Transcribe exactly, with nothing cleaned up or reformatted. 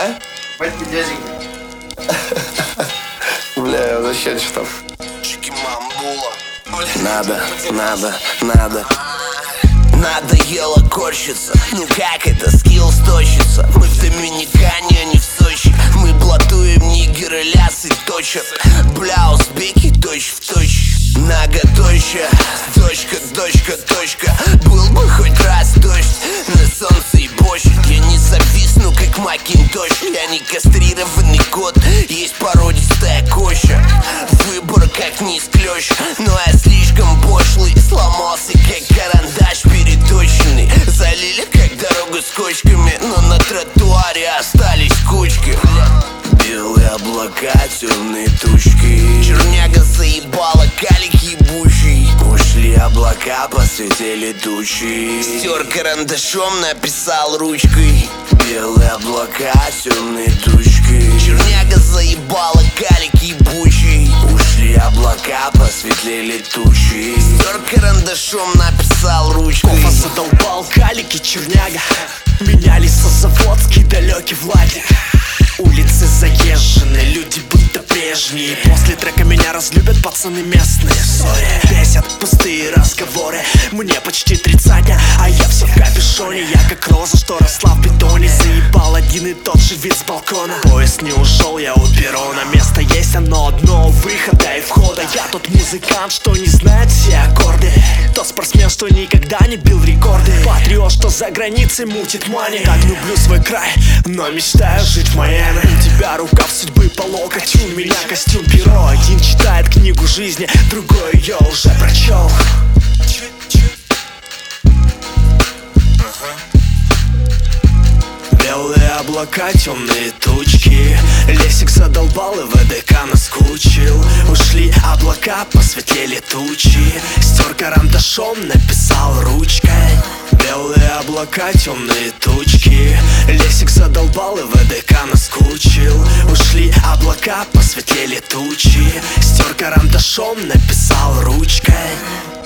А? Батьки дяденька. Бля, зачем что там? Чики-мамбула. Надо, надо, надо. Надоело корчиться. Ну как это, скилл сточится. Мы в Доминикане, а не в Сочи. Мы блатуем нигеры, лясы точат. Бля, узбеки точь в точь. Ноготочья, точка, точка, точка. Был бы хоть раз дождь на солнце и площадь. Я не зависну, как Макинтош. Я не кастрированный кот, есть породистая коща. Выбор как низ клещ, но я слишком пошлый. Сломался как карандаш переточенный. Залили как дорогу скотчками, но на тротуаре остались кучки. Белые облака, темные тучки. Черняга заебала, калик ебучий. Ушли облака, посветили тучи. Стер карандашом, написал ручкой. Белые облака, темные тучки. Черняга заебала, калик ебучий. Ушли облака, посветлели тучи. Стер карандашом, написал ручкой. Кофа задолбал, калик и черняга. Менялись Заводский, далекий Владик. Улицы заезжены, люди будто прежние. После трека меня разлюбят пацаны местные. Сори, бесят пустые разговоры. Мне почти тридцатня, а я все в капюшоне. Я как роза, что росла в бетоне. Заебал один и тот же вид с балкона. Поезд не ушел, я у перрона. Место есть оно одно, выхода и входа. Я тот музыкант, что не знает все аккорды. Тот спортсмен, что никогда не бил рекорды. Патриот, что за границей мутит мани. Так люблю свой край, но мечтаю жить в Майами. У тебя рукав судьбы по локоть, у меня костюм перо. Один читает книгу жизни, другой ее уже прочел. Белые облака, темные тучки. Лесик задолбал и ВДК наскучил. Ушли облака, посветлели тучи. Стер карандашом, написал ручкой. Белые облака, темные тучки. Лесик задолбал и ВДК наскучил. Ушли облака, посветлели тучи. Стер карандашом, написал ручкой.